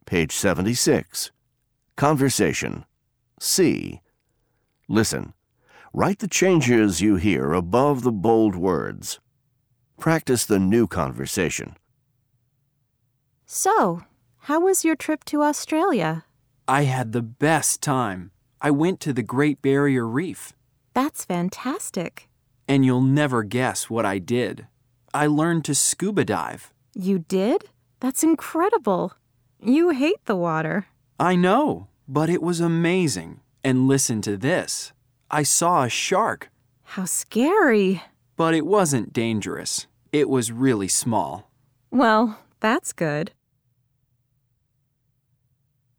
Page 76. Conversation. C. Listen. Write the changes you hear above the bold words. Practice the new conversation. So, how was your trip to Australia? I had the best time. I went to the Great Barrier Reef. That's fantastic. And you'll never guess what I did. I learned to scuba dive. You did? That's incredible. You hate the water. I know, but it was amazing. And listen to this. I saw a shark. How scary. But it wasn't dangerous. It was really small. Well, that's good.